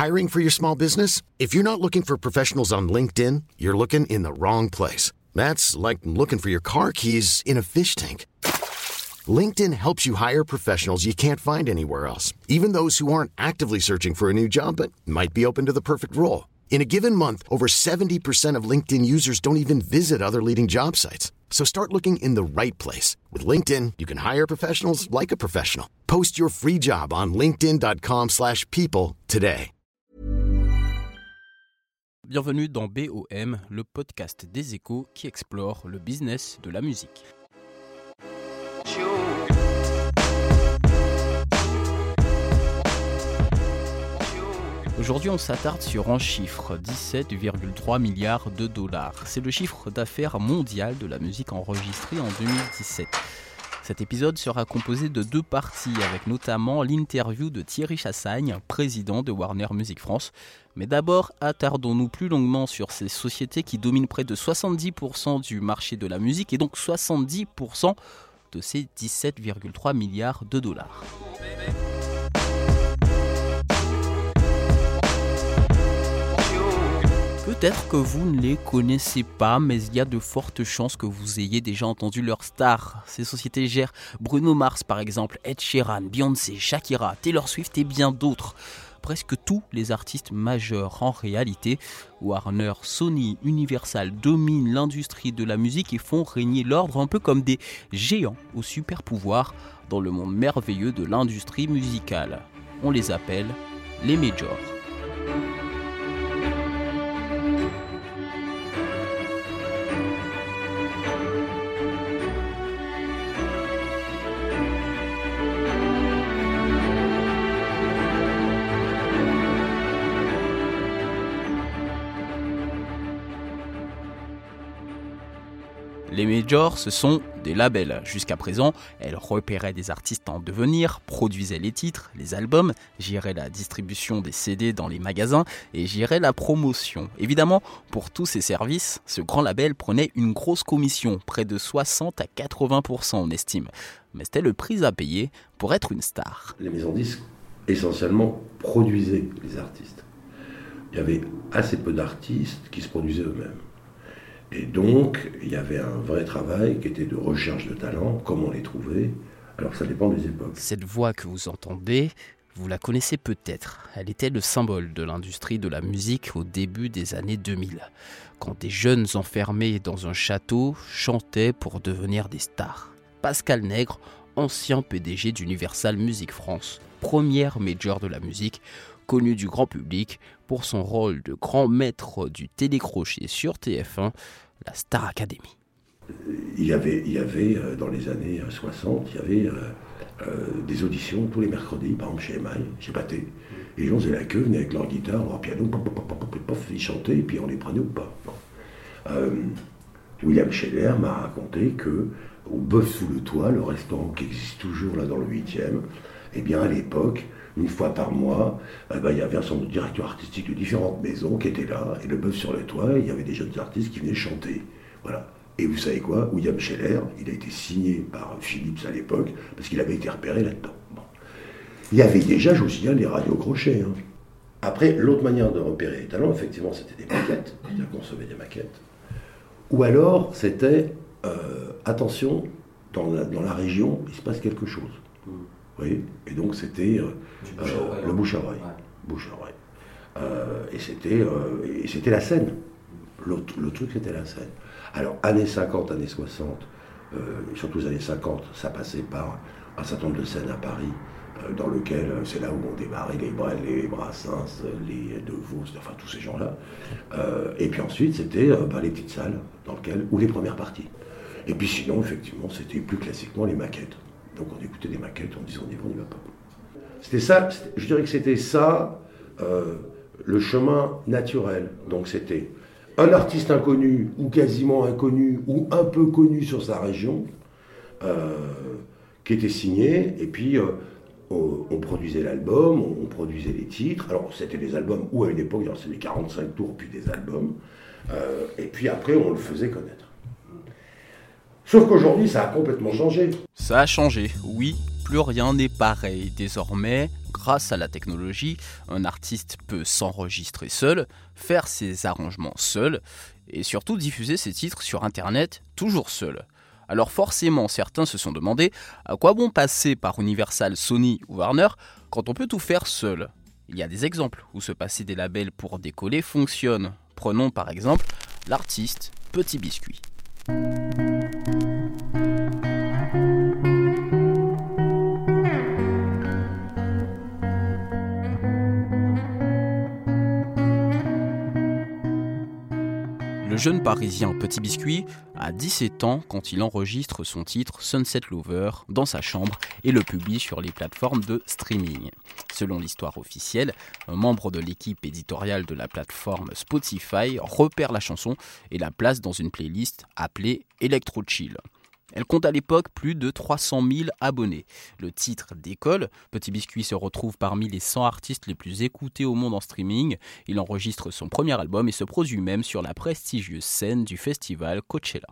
Hiring for your small business? If you're not looking for professionals on LinkedIn, you're looking in the wrong place. That's like looking for your car keys in a fish tank. LinkedIn helps you hire professionals you can't find anywhere else, even those who aren't actively searching for a new job but might be open to the perfect role. In a given month, over 70% of LinkedIn users don't even visit other leading job sites. So start looking in the right place. With LinkedIn, you can hire professionals like a professional. Post your free job on linkedin.com/people today. Bienvenue dans BOM, le podcast des Échos qui explore le business de la musique. Aujourd'hui, on s'attarde sur un chiffre, 17,3 milliards de dollars. C'est le chiffre d'affaires mondial de la musique enregistrée en 2017. Cet épisode sera composé de 2 parties, avec notamment l'interview de Thierry Chassagne, président de Warner Music France. Mais d'abord, attardons-nous plus longuement sur ces sociétés qui dominent près de 70% du marché de la musique et donc 70% de ces 17,3 milliards de dollars. Peut-être que vous ne les connaissez pas, mais il y a de fortes chances que vous ayez déjà entendu leurs stars. Ces sociétés gèrent Bruno Mars par exemple, Ed Sheeran, Beyoncé, Shakira, Taylor Swift et bien d'autres. Presque tous les artistes majeurs en réalité. Warner, Sony, Universal dominent l'industrie de la musique et font régner l'ordre un peu comme des géants aux super pouvoirs dans le monde merveilleux de l'industrie musicale. On les appelle les majors. Les majors, ce sont des labels. Jusqu'à présent, elles repéraient des artistes en devenir, produisaient les titres, les albums, géraient la distribution des CD dans les magasins et géraient la promotion. Évidemment, pour tous ces services, ce grand label prenait une grosse commission, près de 60 à 80% on estime. Mais c'était le prix à payer pour être une star. Les maisons disques, essentiellement, produisaient les artistes. Il y avait assez peu d'artistes qui se produisaient eux-mêmes. Et donc, il y avait un vrai travail qui était de recherche de talent, comment les trouver. Alors ça dépend des époques. Cette voix que vous entendez, vous la connaissez peut-être. Elle était le symbole de l'industrie de la musique au début des années 2000. Quand des jeunes enfermés dans un château chantaient pour devenir des stars. Pascal Nègre, ancien PDG d'Universal Music France, première major de la musique, connu du grand public pour son rôle de grand maître du télécrochet sur TF1, la Star Academy. Il y avait dans les années 60, il y avait des auditions tous les mercredis, par exemple chez EMI, chez Pathé. Et les gens faisaient la queue, venaient avec leur guitare, leur piano, ils chantaient, et puis on les prenait ou pas. William Scheller m'a raconté que au Bœuf sous le toit, le restaurant qui existe toujours là dans le 8e, eh bien à l'époque, une fois par mois, il y avait un certain nombre de directeurs artistiques de différentes maisons qui étaient là, et le Bœuf sur le toit, il y avait des jeunes artistes qui venaient chanter. Voilà. Et vous savez quoi, William Scheller, il a été signé par Philips à l'époque, parce qu'il avait été repéré là-dedans. Bon. Il y avait déjà, je vous signale, les radios crochets. Après, l'autre manière de repérer les talents, effectivement, c'était des maquettes, c'est-à-dire qu'on recevait des maquettes. Ou alors, c'était, attention, dans la région, il se passe quelque chose. Vous voyez ? Et donc c'était le bouche à oreille. Ouais. Bouche à oreille. Et c'était la scène. Le truc c'était la scène. Alors années 50, années 60, surtout les années 50, ça passait par un certain nombre de scènes à Paris, dans lequel c'est là où on démarrait les Brassens, les De Vos, enfin tous ces gens-là. Et puis ensuite c'était les petites salles ou les premières parties. Et puis sinon effectivement c'était plus classiquement les maquettes. Donc on écoutait des maquettes, on disait on y va pas. C'était ça, je dirais que c'était ça, le chemin naturel. Donc c'était un artiste inconnu, ou quasiment inconnu, ou un peu connu sur sa région, qui était signé, et puis on produisait l'album, on produisait les titres. Alors c'était des albums, ou à une époque, c'était des 45 tours, puis des albums, et puis après on le faisait connaître. Sauf qu'aujourd'hui, ça a complètement changé. Ça a changé, oui. Plus rien n'est pareil. Désormais, Grâce à la technologie, un artiste peut s'enregistrer seul, faire ses arrangements seul et surtout diffuser ses titres sur Internet toujours seul. Alors forcément, certains se sont demandé à quoi bon passer par Universal, Sony ou Warner quand on peut tout faire seul. Il y a des exemples où se passer des labels pour décoller fonctionne. Prenons par exemple l'artiste Petit Biscuit. Le jeune parisien Petit Biscuit a 17 ans quand il enregistre son titre Sunset Lover dans sa chambre et le publie sur les plateformes de streaming. Selon l'histoire officielle, un membre de l'équipe éditoriale de la plateforme Spotify repère la chanson et la place dans une playlist appelée Electro Chill. Elle compte à l'époque plus de 300 000 abonnés. Le titre décolle. Petit Biscuit se retrouve parmi les 100 artistes les plus écoutés au monde en streaming. Il enregistre son premier album et se produit même sur la prestigieuse scène du festival Coachella.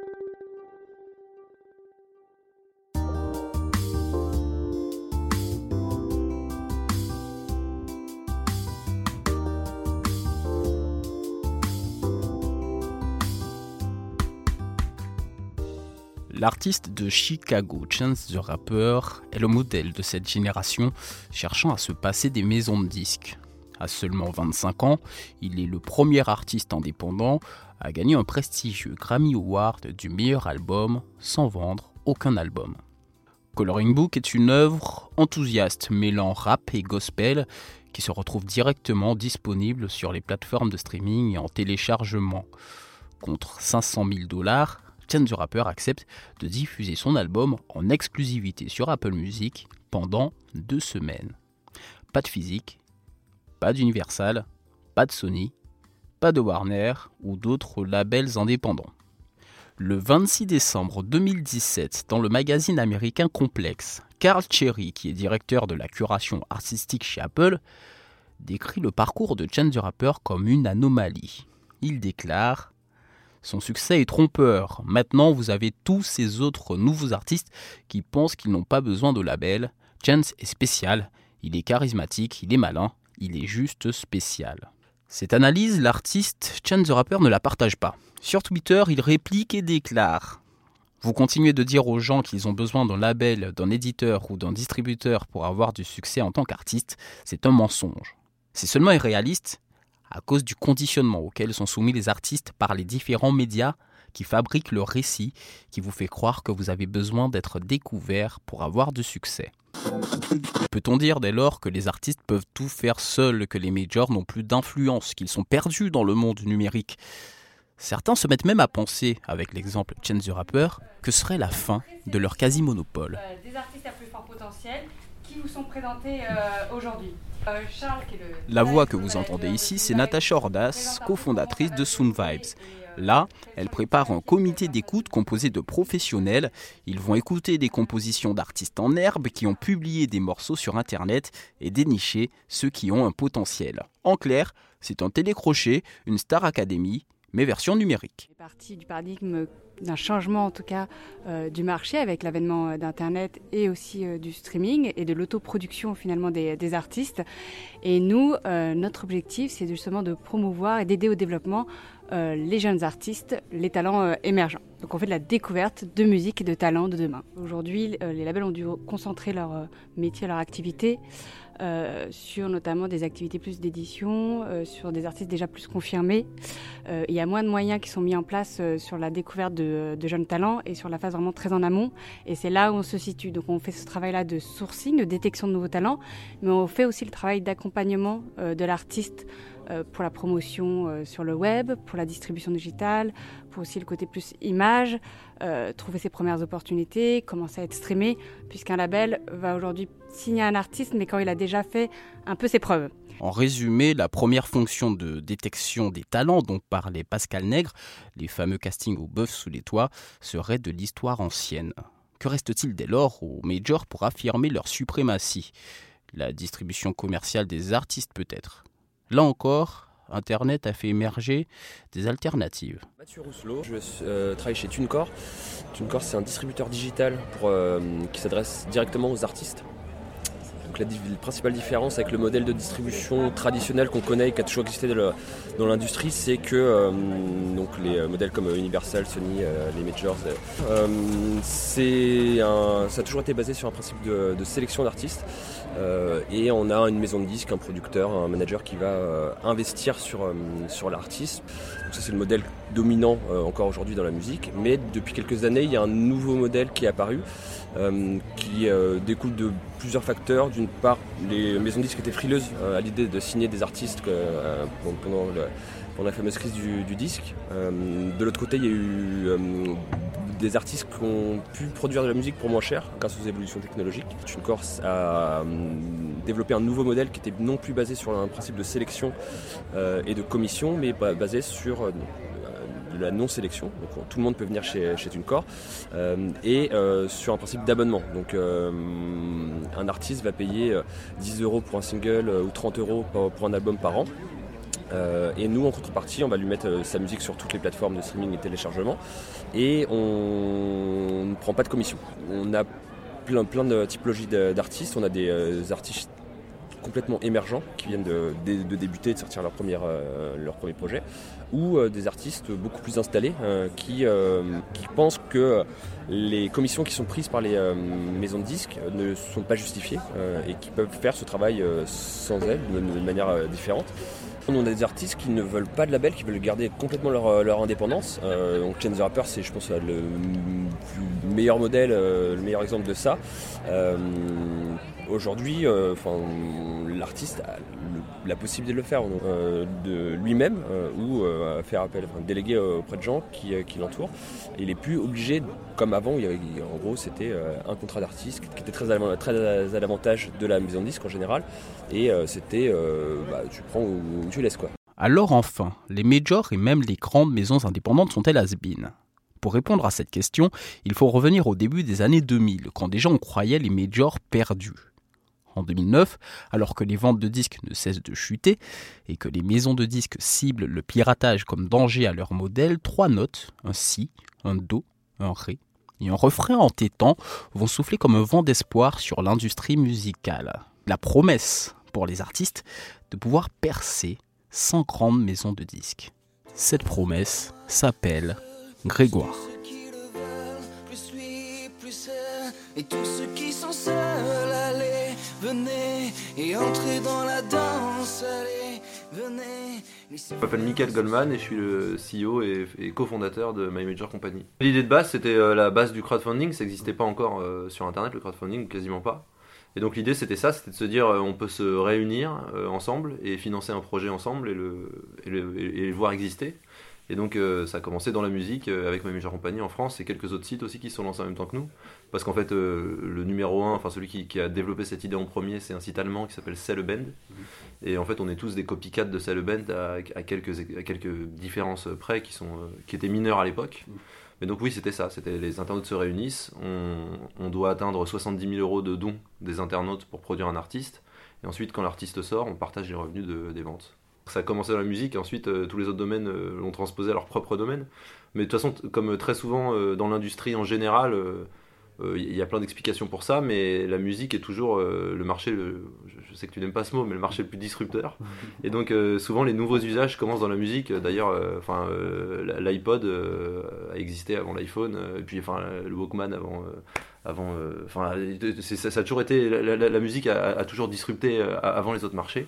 L'artiste de Chicago, Chance the Rapper, est le modèle de cette génération cherchant à se passer des maisons de disques. À seulement 25 ans, il est le premier artiste indépendant à gagner un prestigieux Grammy Award du meilleur album sans vendre aucun album. Coloring Book est une œuvre enthousiaste mêlant rap et gospel qui se retrouve directement disponible sur les plateformes de streaming et en téléchargement. Contre $500 000, Chance the Rapper accepte de diffuser son album en exclusivité sur Apple Music pendant 2 semaines. Pas de physique, pas d'Universal, pas de Sony, pas de Warner ou d'autres labels indépendants. Le 26 décembre 2017, dans le magazine américain Complex, Carl Chery, qui est directeur de la curation artistique chez Apple, décrit le parcours de Chance the Rapper comme une anomalie. Il déclare: son succès est trompeur. Maintenant, vous avez tous ces autres nouveaux artistes qui pensent qu'ils n'ont pas besoin de label. Chance est spécial, il est charismatique, il est malin, il est juste spécial. Cette analyse, l'artiste Chance the Rapper ne la partage pas. Sur Twitter, il réplique et déclare: vous continuez de dire aux gens qu'ils ont besoin d'un label, d'un éditeur ou d'un distributeur pour avoir du succès en tant qu'artiste, c'est un mensonge. C'est seulement irréaliste à cause du conditionnement auquel sont soumis les artistes par les différents médias qui fabriquent le récit qui vous fait croire que vous avez besoin d'être découvert pour avoir du succès. Peut-on dire dès lors que les artistes peuvent tout faire seuls, que les majors n'ont plus d'influence, qu'ils sont perdus dans le monde numérique ? Certains se mettent même à penser, avec l'exemple Chance the Rapper, que ce serait la fin de leur quasi-monopole. Des artistes à plus fort potentiel qui vous sont présentés aujourd'hui. La voix que vous entendez ici, c'est Natasha Ordas, cofondatrice de Sound Vibes. Là, elle prépare un comité d'écoute composé de professionnels. Ils vont écouter des compositions d'artistes en herbe qui ont publié des morceaux sur Internet et dénicher ceux qui ont un potentiel. En clair, c'est un télécrochet, une Star Academy, mais version numérique. C'est parti du paradigme d'un changement en tout cas du marché avec l'avènement d'Internet et aussi du streaming et de l'autoproduction finalement des artistes. Et nous, notre objectif, c'est justement de promouvoir et d'aider au développement les jeunes artistes, les talents émergents. Donc on fait de la découverte de musique et de talents de demain. Aujourd'hui, les labels ont dû concentrer leur métier, leur activité sur notamment des activités plus d'édition, sur des artistes déjà plus confirmés. Il y a moins de moyens qui sont mis en place sur la découverte de jeunes talents et sur la phase vraiment très en amont. Et c'est là où on se situe. Donc on fait ce travail-là de sourcing, de détection de nouveaux talents, mais on fait aussi le travail d'accompagnement de l'artiste pour la promotion sur le web, pour la distribution digitale, pour aussi le côté plus image, trouver ses premières opportunités, commencer à être streamé, puisqu'un label va aujourd'hui signer un artiste, mais quand il a déjà fait un peu ses preuves. En résumé, la première fonction de détection des talents dont parlait Pascal Nègre, les fameux castings au bœuf sous les toits, serait de l'histoire ancienne. Que reste-t-il dès lors aux majors pour affirmer leur suprématie ? La distribution commerciale des artistes peut-être. Là encore, Internet a fait émerger des alternatives. Mathieu Rousselot, je travaille chez TuneCore. TuneCore, c'est un distributeur digital qui s'adresse directement aux artistes. Donc la principale différence avec le modèle de distribution traditionnel qu'on connaît et qui a toujours existé dans l'industrie, c'est que donc les modèles comme Universal, Sony, les majors, ça a toujours été basé sur un principe de sélection d'artistes. Et on a une maison de disques, un producteur, un manager qui va investir sur l'artiste. Donc ça, c'est le modèle dominant encore aujourd'hui dans la musique. Mais depuis quelques années, il y a un nouveau modèle qui est apparu qui découle de plusieurs facteurs. D'une part, les maisons de disques étaient frileuses à l'idée de signer des artistes pendant la fameuse crise du disque. De l'autre côté, il y a eu des artistes qui ont pu produire de la musique pour moins cher grâce aux évolutions technologiques. TuneCore a développé un nouveau modèle qui était non plus basé sur un principe de sélection et de commission, mais basé sur de la non-sélection. Donc tout le monde peut venir chez TuneCore et sur un principe d'abonnement. Donc un artiste va payer 10 € pour un single ou 30 € pour un album par an. Et nous, en contrepartie, on va lui mettre sa musique sur toutes les plateformes de streaming et téléchargement et on ne prend pas de commission. On a plein de typologies d'artistes. On a des artistes complètement émergents qui viennent de débuter, de sortir leur premier projet, ou des artistes beaucoup plus installés qui pensent que les commissions qui sont prises par les maisons de disques ne sont pas justifiées et qui peuvent faire ce travail sans elles, de manière différente. On a des artistes qui ne veulent pas de label, qui veulent garder complètement leur indépendance. Donc Chance the Rapper, c'est je pense le meilleur modèle, le meilleur exemple de ça. Aujourd'hui, l'artiste a la possibilité de le faire de lui-même ou faire appel, déléguer auprès de gens qui l'entourent. Et il n'est plus obligé, comme avant, en gros c'était un contrat d'artiste qui était très à l'avantage de la maison de disque en général. Et c'était tu prends ou tu laisses quoi. Alors enfin, les majors et même les grandes maisons indépendantes sont-elles has-been ? Pour répondre à cette question, il faut revenir au début des années 2000, quand déjà on croyait les majors perdus. En 2009, alors que les ventes de disques ne cessent de chuter et que les maisons de disques ciblent le piratage comme danger à leur modèle, 3 notes, un si, un do, un ré et un refrain entêtant vont souffler comme un vent d'espoir sur l'industrie musicale. La promesse pour les artistes de pouvoir percer sans grande maison de disques. Cette promesse s'appelle Grégoire. Et tous ceux qui sont seuls, allez, venez et entrez dans la danse, allez, venez. Je m'appelle Michael Goldman et je suis le CEO et cofondateur de My Major Company. L'idée de base, c'était la base du crowdfunding, ça n'existait pas encore sur internet, le crowdfunding, quasiment pas. Et donc l'idée c'était de se dire on peut se réunir ensemble et financer un projet ensemble et le voir exister. Et donc ça a commencé dans la musique avec My Major Company en France et quelques autres sites aussi qui se sont lancés en même temps que nous. Parce qu'en fait le numéro 1, enfin celui qui a développé cette idée en premier, c'est un site allemand qui s'appelle Celleband. Et en fait on est tous des copycats de Celleband à quelques différences près qui étaient mineures à l'époque. Mais donc oui, c'était ça, les internautes se réunissent, on doit atteindre 70 000 € de dons des internautes pour produire un artiste, et ensuite quand l'artiste sort, on partage les revenus des ventes. Ça a commencé dans la musique, et ensuite tous les autres domaines l'ont transposé à leur propre domaine. Mais de toute façon, comme très souvent dans l'industrie en général, il y a plein d'explications pour ça, mais la musique est toujours le marché, je sais que tu n'aimes pas ce mot, mais le marché le plus disrupteur. Et donc souvent les nouveaux usages commencent dans la musique. D'ailleurs, l'iPod a existé avant l'iPhone, et puis le Walkman ça a toujours été la musique a toujours disrupté avant les autres marchés.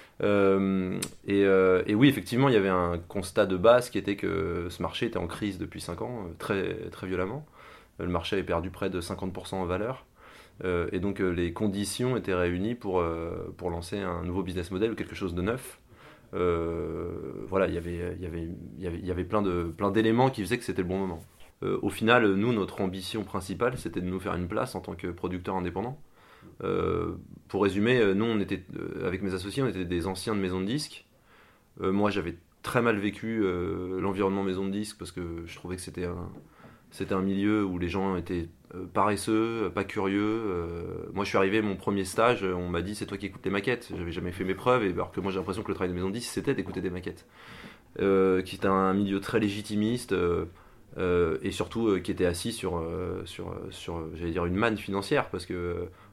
Et oui, effectivement, il y avait un constat de base qui était que ce marché était en crise depuis 5 ans, très, très violemment. Le marché avait perdu près de 50% en valeur. Et donc les conditions étaient réunies pour lancer un nouveau business model ou quelque chose de neuf. Voilà, il y avait plein d'éléments qui faisaient que c'était le bon moment. Au final, nous, notre ambition principale, c'était de nous faire une place en tant que producteur indépendant. Pour résumer, nous, on était, avec mes associés, on était des anciens de maisons de disques. Moi, j'avais très mal vécu l'environnement maison de disques parce que je trouvais que c'était un milieu où les gens étaient paresseux, pas curieux. Moi, je suis arrivé, mon premier stage, on m'a dit c'est toi qui écoutes les maquettes. J'avais jamais fait mes preuves, alors que moi j'ai l'impression que le travail de maison de disques c'était d'écouter des maquettes. Qui était un milieu très légitimiste et surtout qui était assis sur j'allais dire une manne financière parce que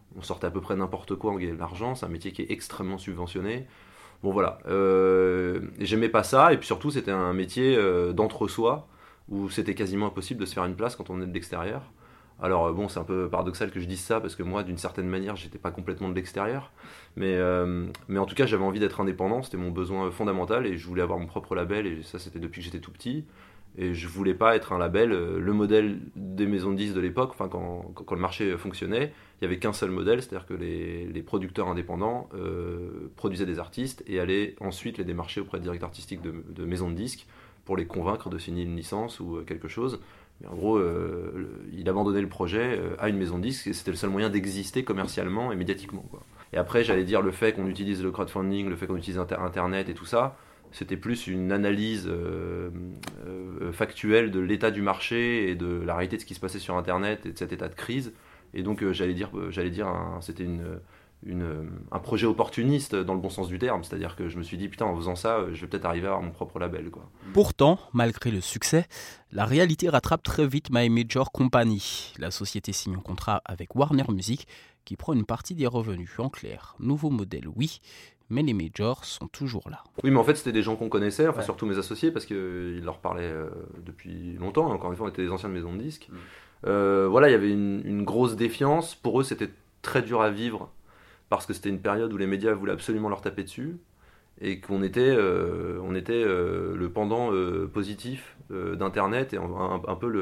on sortait à peu près n'importe quoi, on gagnait de l'argent, c'est un métier qui est extrêmement subventionné. Bon voilà, j'aimais pas ça, et puis surtout c'était un métier d'entre-soi, où c'était quasiment impossible de se faire une place quand on est de l'extérieur. Alors bon, c'est un peu paradoxal que je dise ça, parce que moi d'une certaine manière j'étais pas complètement de l'extérieur, mais en tout cas j'avais envie d'être indépendant, c'était mon besoin fondamental, et je voulais avoir mon propre label, et ça c'était depuis que j'étais tout petit. Et je voulais pas être un label, le modèle des maisons de disques de l'époque, enfin quand le marché fonctionnait, il y avait qu'un seul modèle, c'est-à-dire que les producteurs indépendants produisaient des artistes et allaient ensuite les démarcher auprès de directeurs artistiques de maisons de disques pour les convaincre de signer une licence ou quelque chose. Mais en gros, il abandonnait le projet à une maison de disques, et c'était le seul moyen d'exister commercialement et médiatiquement, quoi. Et après, j'allais dire, le fait qu'on utilise le crowdfunding, le fait qu'on utilise Internet et tout ça, c'était plus une analyse factuelle de l'état du marché et de la réalité de ce qui se passait sur Internet et de cet état de crise. Et donc j'allais dire c'était un projet opportuniste dans le bon sens du terme. C'est-à-dire que je me suis dit, putain, en faisant ça, je vais peut-être arriver à avoir mon propre label, quoi. Pourtant, malgré le succès, la réalité rattrape très vite My Major Company. La société signe un contrat avec Warner Music qui prend une partie des revenus. En clair, nouveau modèle, oui, mais les majors sont toujours là. Oui, mais en fait, c'était des gens qu'on connaissait, enfin, surtout mes associés, parce qu'ils leur parlaient depuis longtemps. Encore une fois, on était des anciens de maisons de disques. Voilà, il y avait une grosse défiance. Pour eux, c'était très dur à vivre, parce que c'était une période où les médias voulaient absolument leur taper dessus, et qu'on était, le pendant positif d'Internet, et un peu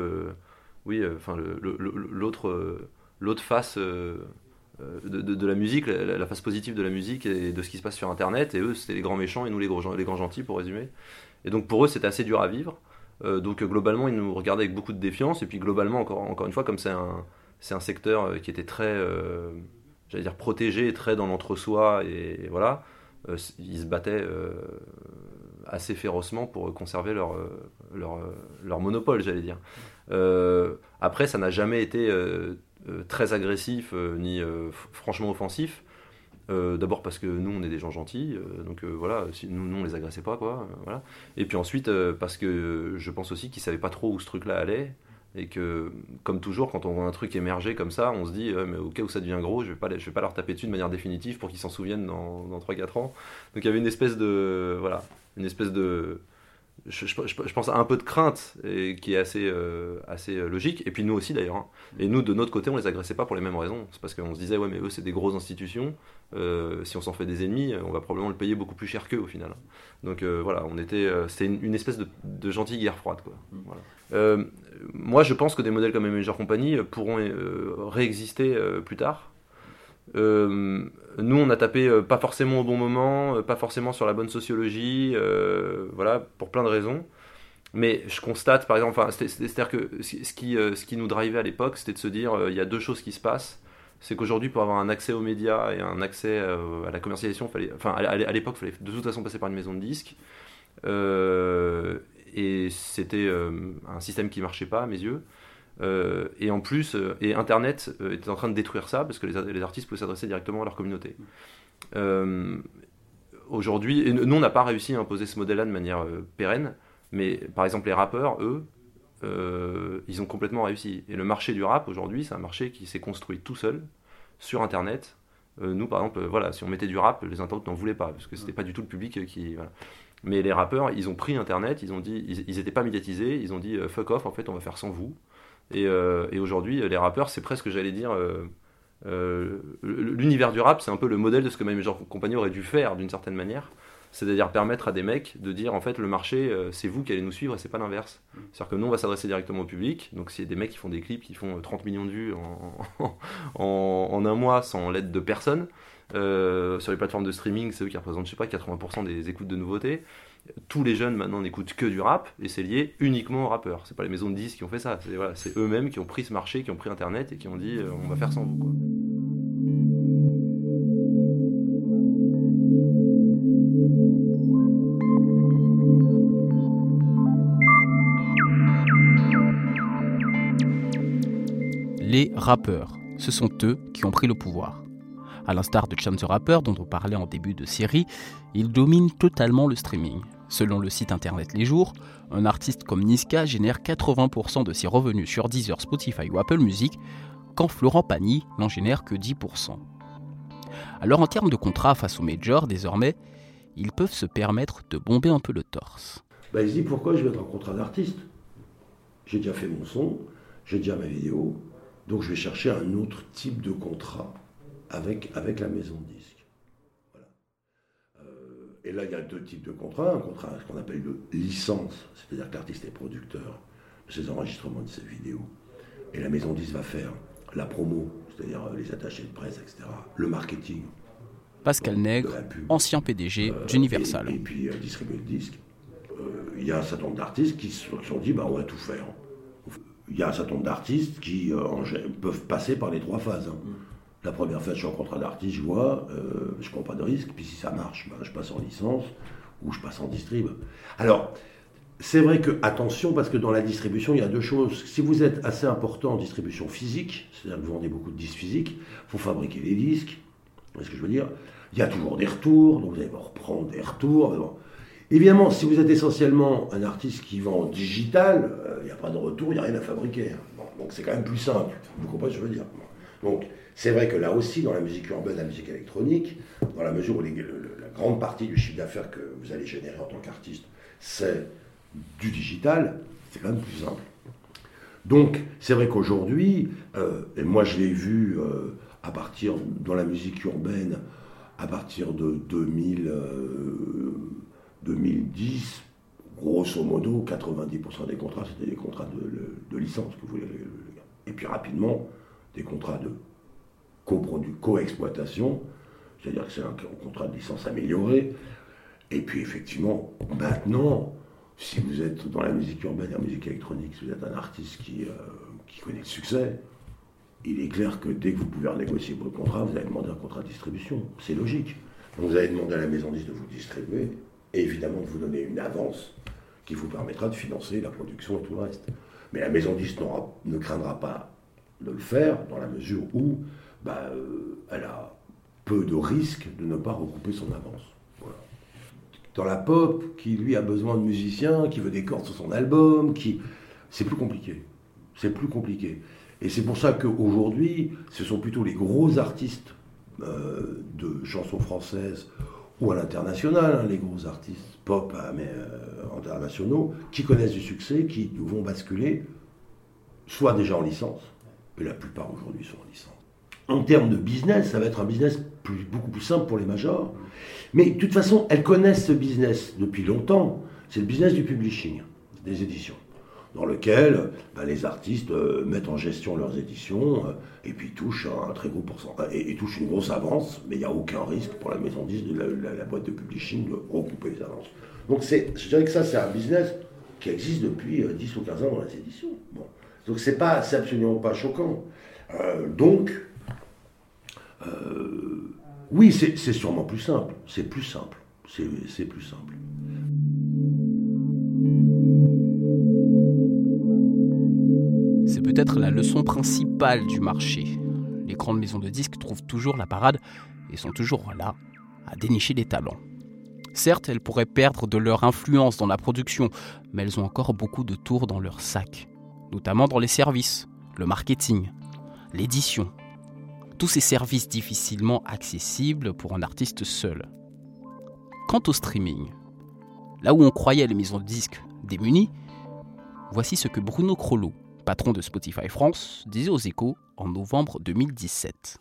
l'autre face... de la musique, la face positive de la musique et de ce qui se passe sur Internet, et eux c'était les grands méchants et nous les grands gentils, pour résumer. Et donc pour eux c'était assez dur à vivre, donc globalement ils nous regardaient avec beaucoup de défiance, et puis globalement encore une fois, comme c'est un secteur qui était très j'allais dire protégé et très dans l'entre-soi, et voilà, ils se battaient assez férocement pour conserver leur monopole, j'allais dire. Après ça n'a jamais été très agressif ni franchement offensif, d'abord parce que nous on est des gens gentils, donc voilà, nous on les agressait pas, quoi, voilà. Et puis ensuite parce que je pense aussi qu'ils savaient pas trop où ce truc là allait, et que comme toujours quand on voit un truc émerger comme ça, on se dit mais au cas où ça devient gros, je vais pas leur taper dessus de manière définitive pour qu'ils s'en souviennent dans 3-4 ans. Donc il y avait une espèce de je pense à un peu de crainte, et qui est assez logique, et puis nous aussi d'ailleurs, hein. Et nous de notre côté on les agressait pas pour les mêmes raisons, c'est parce qu'on se disait ouais mais eux c'est des grosses institutions, si on s'en fait des ennemis on va probablement le payer beaucoup plus cher qu'eux au final. Donc voilà, c'était une espèce de gentille guerre froide, quoi. Voilà. Moi je pense que des modèles comme My Major Company pourront réexister plus tard. Nous on a tapé pas forcément au bon moment, pas forcément sur la bonne sociologie, voilà, pour plein de raisons. Mais je constate par exemple, c'est-à-dire que ce qui nous drivait à l'époque, c'était de se dire il y a deux choses qui se passent. C'est qu'aujourd'hui, pour avoir un accès aux médias et un accès à la commercialisation, à l'époque il fallait de toute façon passer par une maison de disques, et c'était un système qui marchait pas à mes yeux. Et en plus, Internet était en train de détruire ça, parce que les artistes pouvaient s'adresser directement à leur communauté. Aujourd'hui, nous on n'a pas réussi à imposer ce modèle-là de manière pérenne, mais par exemple les rappeurs, eux, ils ont complètement réussi. Et le marché du rap aujourd'hui, c'est un marché qui s'est construit tout seul sur Internet. Nous par exemple, voilà, si on mettait du rap, les internautes n'en voulaient pas, parce que c'était pas du tout le public qui... Voilà. Mais les rappeurs, ils ont pris Internet, ils ont dit, ils étaient pas médiatisés, ils ont dit fuck off, en fait on va faire sans vous. Et aujourd'hui, les rappeurs, c'est presque, j'allais dire, l'univers du rap, c'est un peu le modèle de ce que My Major Company aurait dû faire d'une certaine manière. C'est-à-dire permettre à des mecs de dire, en fait, le marché, c'est vous qui allez nous suivre, et c'est pas l'inverse. C'est-à-dire que nous, on va s'adresser directement au public. Donc, s'il y a des mecs qui font des clips qui font 30 millions de vues en un mois sans l'aide de personne, sur les plateformes de streaming, c'est eux qui représentent, je sais pas, 80% des écoutes de nouveautés. Tous les jeunes maintenant n'écoutent que du rap, et c'est lié uniquement aux rappeurs. C'est pas les maisons de disques qui ont fait ça, c'est eux-mêmes qui ont pris ce marché, qui ont pris Internet et qui ont dit on va faire sans vous, quoi. Les rappeurs, ce sont eux qui ont pris le pouvoir. À l'instar de Chance the Rapper dont on parlait en début de série, ils dominent totalement le streaming. Selon le site internet Les Jours, un artiste comme Niska génère 80% de ses revenus sur Deezer, Spotify ou Apple Music, quand Florent Pagny n'en génère que 10%. Alors en termes de contrat face aux majors, désormais, ils peuvent se permettre de bomber un peu le torse. Il se dit pourquoi je vais être en contrat d'artiste ? J'ai déjà fait mon son, j'ai déjà ma vidéo, donc je vais chercher un autre type de contrat avec la maison de disques. Voilà. Et là, il y a deux types de contrats. Un contrat, ce qu'on appelle de licence, c'est-à-dire que l'artiste est producteur de ses enregistrements de ses vidéos. Et la maison de disques va faire la promo, c'est-à-dire les attachés de presse, etc., le marketing. Pascal Nègre, ancien PDG d'Universal. Et puis distribuer le disque. Il y a un certain nombre d'artistes qui se sont dit on va tout faire. Il y a un certain nombre d'artistes qui peuvent passer par les 3 phases. La première phase, je suis en contrat d'artiste, je vois, je prends pas de risque, puis si ça marche, je passe en licence ou je passe en distrib. Alors, c'est vrai que, attention, parce que dans la distribution, il y a 2 choses. Si vous êtes assez important en distribution physique, c'est-à-dire que vous vendez beaucoup de disques physiques, il faut fabriquer les disques. Vous voyez ce que je veux dire ? Il y a toujours des retours, donc vous allez reprendre des retours. Mais bon. Évidemment, si vous êtes essentiellement un artiste qui vend en digital, il n'y a pas de retour, il n'y a rien à fabriquer. Bon, donc c'est quand même plus simple. Vous comprenez ce que je veux dire ? Donc c'est vrai que là aussi, dans la musique urbaine, la musique électronique, dans la mesure où la grande partie du chiffre d'affaires que vous allez générer en tant qu'artiste, c'est du digital, c'est quand même plus simple. Donc c'est vrai qu'aujourd'hui, et moi je l'ai vu à partir, dans la musique urbaine, à partir de 2010, grosso modo, 90% des contrats, c'était des contrats de licence que vous voulez. Et puis rapidement, des contrats de co-exploitation, c'est-à-dire que c'est un contrat de licence amélioré. Et puis effectivement, maintenant, si vous êtes dans la musique urbaine et la musique électronique, si vous êtes un artiste qui connaît le succès, il est clair que dès que vous pouvez renégocier votre contrat, vous allez demander un contrat de distribution. C'est logique. Donc vous allez demander à la maison de disques de vous distribuer et évidemment de vous donner une avance qui vous permettra de financer la production et tout le reste. Mais la maison de disques ne craindra pas de le faire dans la mesure où elle a peu de risques de ne pas recouper son avance. Voilà. Dans la pop, qui lui a besoin de musiciens, qui veut des cordes sur son album, c'est plus compliqué. C'est plus compliqué. Et c'est pour ça qu'aujourd'hui, ce sont plutôt les gros artistes de chansons françaises ou à l'international, les gros artistes pop internationaux, qui connaissent du succès, qui vont basculer, soit déjà en licence, et la plupart aujourd'hui sont en licence. En termes de business, ça va être un business beaucoup plus simple pour les majors. Mais de toute façon, elles connaissent ce business depuis longtemps. C'est le business du publishing, des éditions, dans lequel les artistes mettent en gestion leurs éditions et puis touchent un très gros pourcentage, et touchent une grosse avance, mais il n'y a aucun risque pour la maison de disques de la boîte de publishing de recouper les avances. Donc je dirais que ça, c'est un business qui existe depuis 10 ou 15 ans dans les éditions. Bon. Donc c'est absolument pas choquant. Oui, c'est sûrement plus simple. C'est plus simple. C'est plus simple. C'est peut-être la leçon principale du marché. Les grandes maisons de disques trouvent toujours la parade et sont toujours là à dénicher des talents. Certes, elles pourraient perdre de leur influence dans la production, mais elles ont encore beaucoup de tours dans leur sac, notamment dans les services, le marketing, l'édition. Tous ces services difficilement accessibles pour un artiste seul. Quant au streaming, là où on croyait les maisons de disques démunies, voici ce que Bruno Crollo, patron de Spotify France, disait aux Échos en novembre 2017.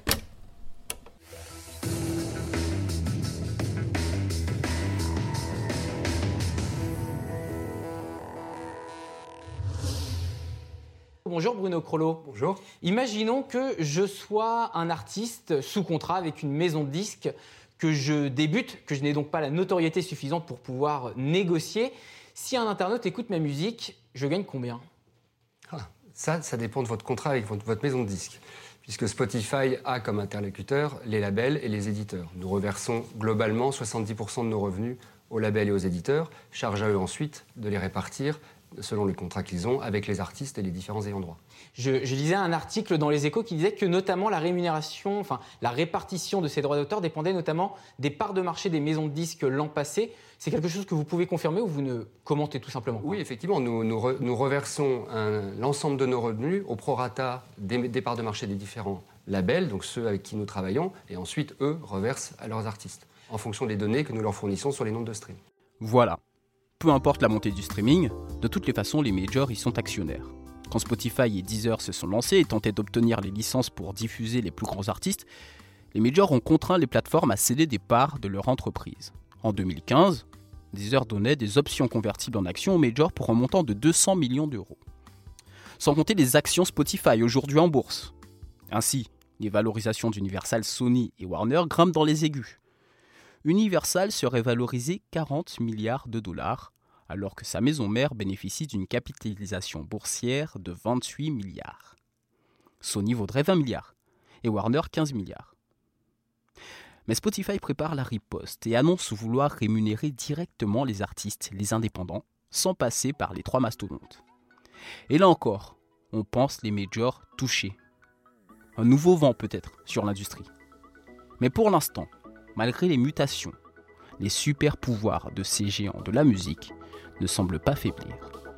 Bonjour Bruno Crollo. Bonjour. Imaginons que je sois un artiste sous contrat avec une maison de disques, que je débute, que je n'ai donc pas la notoriété suffisante pour pouvoir négocier. Si un internaute écoute ma musique, je gagne combien ? Ça dépend de votre contrat avec votre maison de disques. Puisque Spotify a comme interlocuteur les labels et les éditeurs. Nous reversons globalement 70% de nos revenus aux labels et aux éditeurs, charge à eux ensuite de les répartir selon les contrats qu'ils ont avec les artistes et les différents ayants droit. Je lisais un article dans Les Échos qui disait que notamment la rémunération, enfin la répartition de ces droits d'auteur dépendait notamment des parts de marché des maisons de disques l'an passé. C'est quelque chose que vous pouvez confirmer ou vous ne commentez tout simplement pas ? Oui, effectivement, nous reversons l'ensemble de nos revenus au prorata des parts de marché des différents labels, donc ceux avec qui nous travaillons, et ensuite, eux, reversent à leurs artistes, en fonction des données que nous leur fournissons sur les nombres de streams. Voilà. Peu importe la montée du streaming, de toutes les façons, les majors y sont actionnaires. Quand Spotify et Deezer se sont lancés et tentaient d'obtenir les licences pour diffuser les plus grands artistes, les majors ont contraint les plateformes à céder des parts de leur entreprise. En 2015, Deezer donnait des options convertibles en actions aux majors pour un montant de 200 millions d'euros. Sans compter les actions Spotify aujourd'hui en bourse. Ainsi, les valorisations d'Universal, Sony et Warner grimpent dans les aigus. Universal serait valorisé 40 milliards de dollars, alors que sa maison mère bénéficie d'une capitalisation boursière de 28 milliards. Sony vaudrait 20 milliards et Warner 15 milliards. Mais Spotify prépare la riposte et annonce vouloir rémunérer directement les artistes, les indépendants, sans passer par les trois mastodontes. Et là encore, on pense les majors touchés. Un nouveau vent peut-être sur l'industrie. Mais pour l'instant, malgré les mutations, les super pouvoirs de ces géants de la musique ne semblent pas faiblir.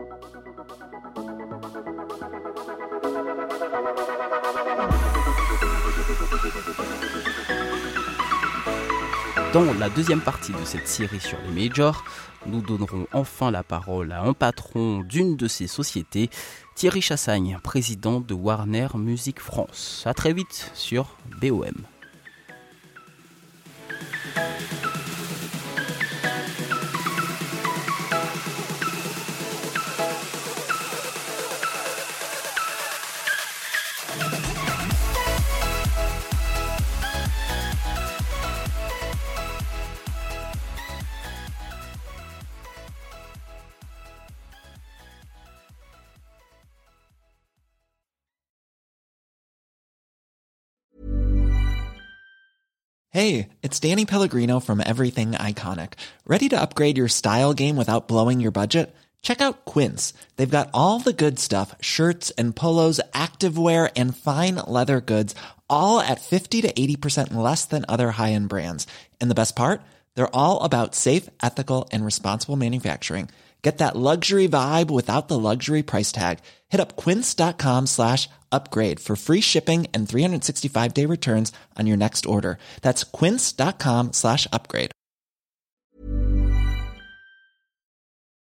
Dans la deuxième partie de cette série sur les majors, nous donnerons enfin la parole à un patron d'une de ces sociétés, Thierry Chassagne, président de Warner Music France. À très vite sur BOM. Hey, it's Danny Pellegrino from Everything Iconic. Ready to upgrade your style game without blowing your budget? Check out Quince. They've got all the good stuff, shirts and polos, activewear, and fine leather goods, all at 50 to 80% less than other high-end brands. And the best part? They're all about safe, ethical, and responsible manufacturing. Get that luxury vibe without the luxury price tag. Hit up quince.com/upgrade for free shipping and 365-day returns on your next order. That's quince.com/upgrade.